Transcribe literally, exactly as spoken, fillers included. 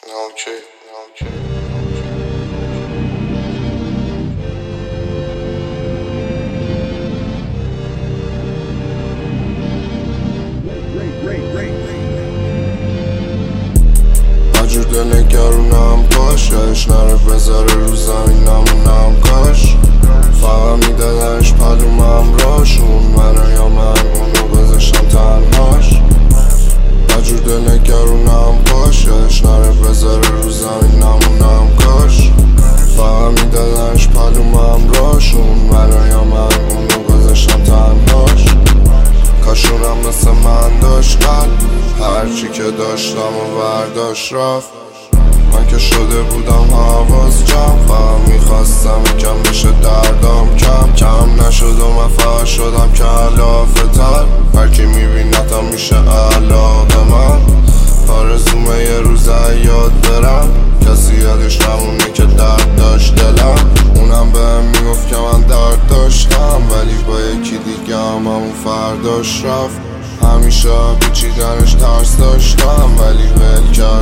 Okay, okay. وجود نگرونم باش یادش نره بذاره رو زمین نمونم کاش فقط میدادنش پدومم راشون منو یا من اونو گذاشتم تنهاش وجود نگرونم باش یادش نره بذاره رو زمین نمونم کاش فقط میدادنش پدومم راشون منو یا من اونو گذاشتم تنهاش کاش اونم مثل من داشت قلب هرچی که داشتم و برداشت رفت من که شده بودم حواس جمع فقط میخواستم یکم بشه دردام کم کم نشد و من فقط شدم که علافه تر هرکی میبینتم میشه علاقه من آرزومه یه روز یاد برم کسی یادش نمونه که درد داشت دلم اونم بهم میگفت که من درد داشتم ولی با یکی دیگه هم همون فرداش رفت همیشه پیچیدنش ترس داشتم ولی ول کرد